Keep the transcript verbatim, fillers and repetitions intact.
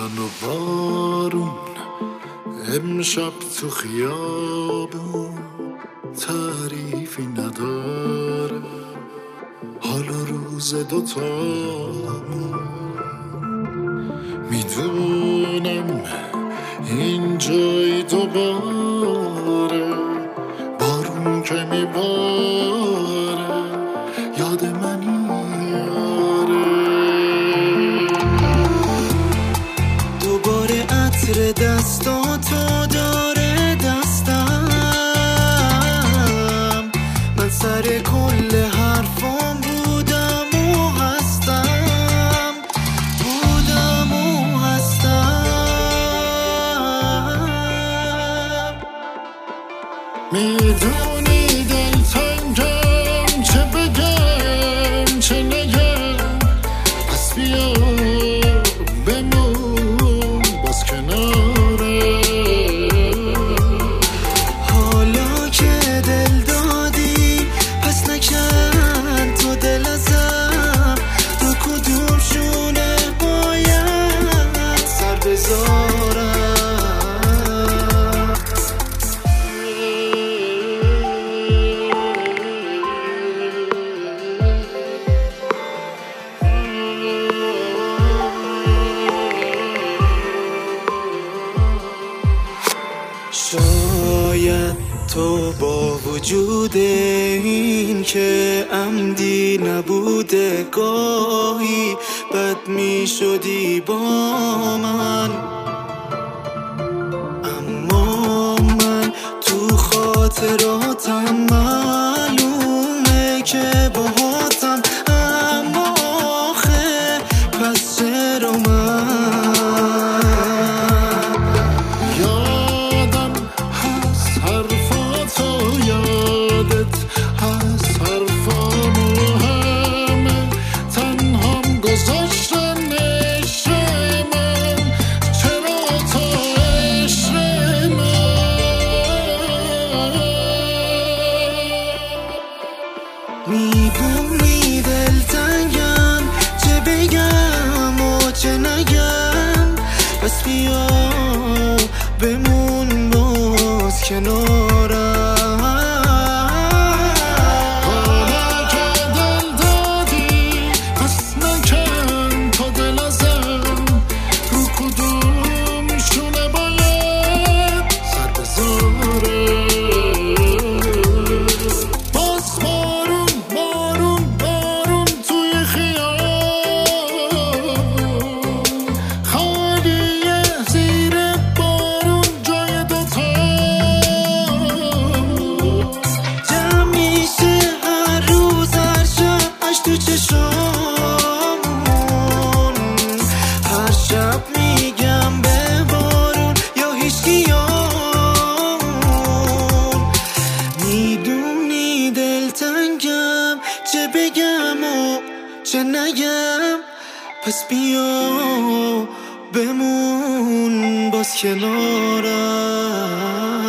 و بارون امشب تو خیابون تعریفی نداره، حال و روز دوتامون. میدونم این جای دوباره بارون که میباره یاد منی دوباره عطر دستاتو داره دستم، من سر کل حرفام بودم و هستم، بودم و هستم. میدونی دلتنگم، چه بگم چه نگم، پس بیا بمون باز کناره. حالا که دل دادی پس نکن تو دل ازم، تو کدوم شونه باید سر بذارم. شاید تو با وجود این که عمدی نبوده گاهی بد می شدی با من، اما من تو خاطراتم معلومه که باهاتم، اما آخه پس چرا من میدونی دلتنگم، چه بگم و چه نگم، پس بیا بمون باز کنارم. حالا که دل دادی پس نکن تو دل ازم، رو کدوم شونه باید سر بذاره. تو چشامون هر شب میگم به بارون یا هیچکیامون، میدونی دلتنگم، چه بگم و چه نگم، پس بیا بمون باز کنارم.